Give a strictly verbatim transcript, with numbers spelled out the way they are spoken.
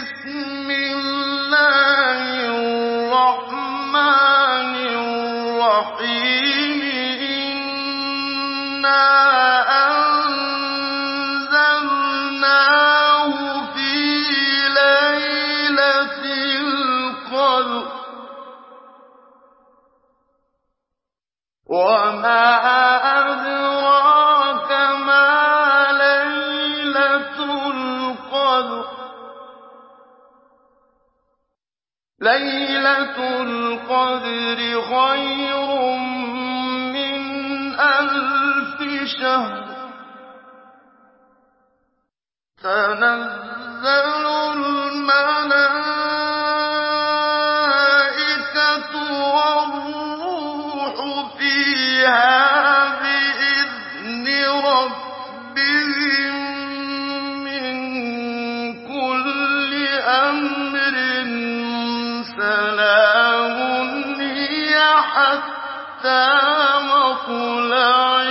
بِسْمِ اللَّهِ الرَّحْمَٰنِ الرَّحِيمِ إِنَّا أَنزَلْنَاهُ فِي لَيْلَةِ الْقَدْرِ ۗ وَمَا أَدْرَاكَ مَا لَيْلَةُ الْقَدْرِ لَيْلَةُ الْقَدْرِ خَيْرٌ مِّنْ أَلْفِ شَهْرٍ تَنَزَّلُ الْمَلَائِكَةُ وَالرُّوحُ فِيهَا بِإِذْنِ رَبِّهِم مِّن كُلِّ أَمْرٍ سَلَامٌ هِيَ حَتَّىٰ مَطْلَعِ